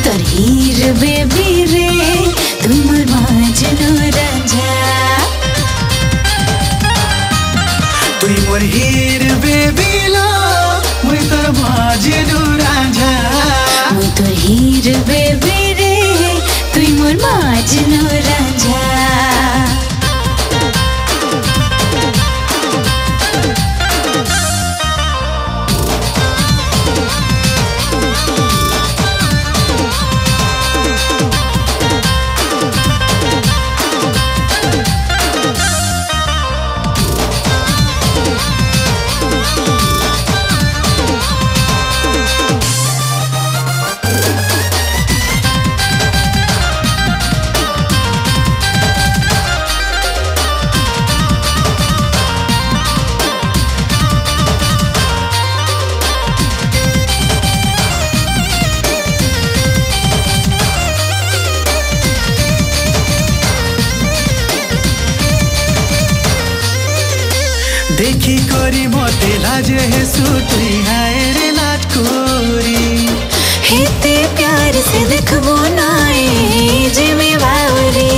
তোর হির বেবি রে তুই মোর মাজনু রাঞ্ঝা তুই মোর হির বেবি লো মুই তোর মাজনু রাঞ্ঝা মুই তোর হির বেবি রে তুই মোর মাজনু রাঞ্ঝা देखी करी मते लाजे हेसु तुई हाय रे लाज कोरी हेते प्यार से देखबो नाए जिमे बावरी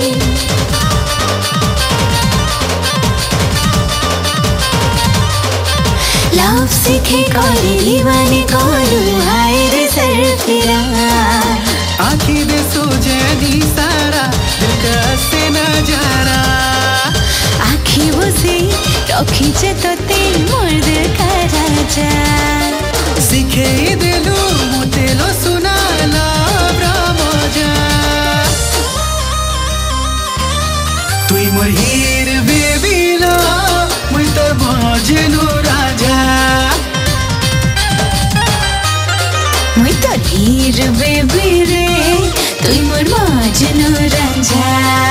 लव सीखे करी दीवानी करू हाय रे सरफिरा आखी दे सोजे दी सारा दिल का से नजारा आखी बसे रखीचे तोते मोर दिल का राजा सीखे देलु मुते लो सुना लव मजा तुई मोर हीर बेबी लो मुई तोर মাজনু राजा मुई तोर हीर बेबी रे तुई मोर মাজনু राजा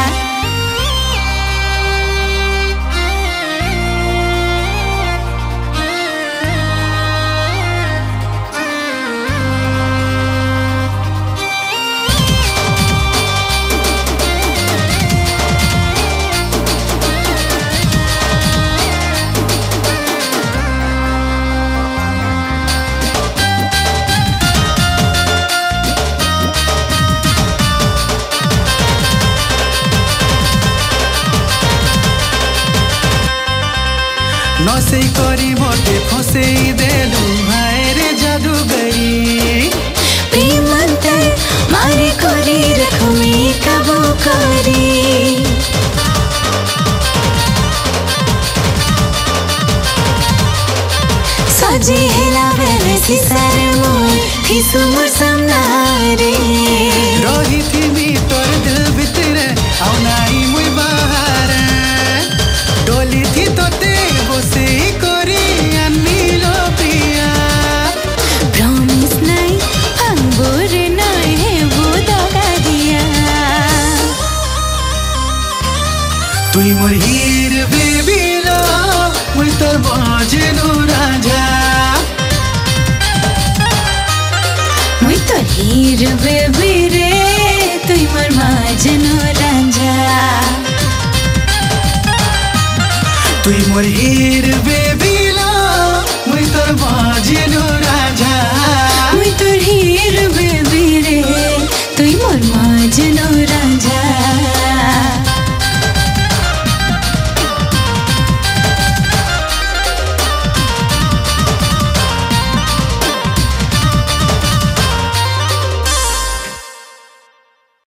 नसे करी मते फसे देलु हाय रे जादूगरी प्रेमंते मारे करी रखमी कबो करी सजी हेला बेले सिसार मोर थिसु मोर सामनारे रही थी मी तोर दिल भितरे आउ नाई मुई बाहर डोली थी तोते बसे करी अन्नी लो पिया प्रॉमिस नहीं अंगूर नहीं है वो दगा दिया तुई मोर हीर बेबी लो मुई तोर মাজনু राजा मुई तोर हीर बेबी रे तुई मोर মাজনু राजा तुई मोर हीर बेबी लो मुई तोर মাজনু राजा मुई तोर हीर बेबी रे तुई मोर মাজনু राजा।